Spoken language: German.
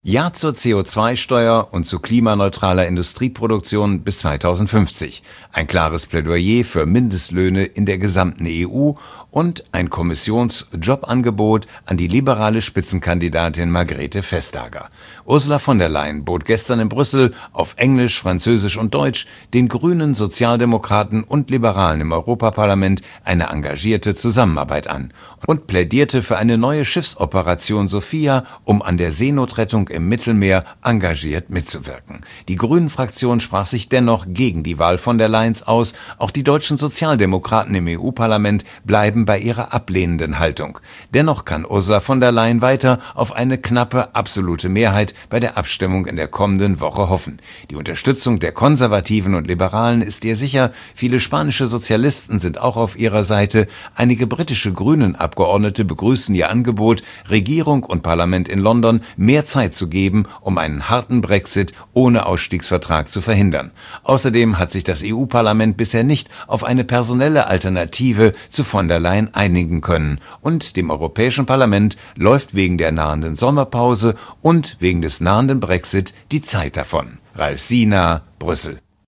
Ja zur CO2-Steuer und zu klimaneutraler Industrieproduktion bis 2050. Ein klares Plädoyer für Mindestlöhne in der gesamten EU und ein Kommissionsjobangebot an die liberale Spitzenkandidatin Margrethe Vestager. Ursula von der Leyen bot gestern in Brüssel auf Englisch, Französisch und Deutsch den Grünen, Sozialdemokraten und Liberalen im Europaparlament eine engagierte Zusammenarbeit an und plädierte für eine neue Schiffsoperation Sophia, um an der Seenotrettung im Mittelmeer engagiert mitzuwirken. Die Grünen-Fraktion sprach sich dennoch gegen die Wahl von der Leyens aus. Auch die deutschen Sozialdemokraten im EU-Parlament bleiben bei ihrer ablehnenden Haltung. Dennoch kann Ursula von der Leyen weiter auf eine knappe absolute Mehrheit bei der Abstimmung in der kommenden Woche hoffen. Die Unterstützung der Konservativen und Liberalen ist ihr sicher. Viele spanische Sozialisten sind auch auf ihrer Seite. Einige britische Grünen-Abgeordnete begrüßen ihr Angebot, Regierung und Parlament in London mehr Zeit zu geben, um einen harten Brexit ohne Ausstiegsvertrag zu verhindern. Außerdem hat sich das EU-Parlament bisher nicht auf eine personelle Alternative zu von der Leyen einigen können. Und dem Europäischen Parlament läuft wegen der nahenden Sommerpause und wegen des nahenden Brexit die Zeit davon. Ralf Siener, Brüssel.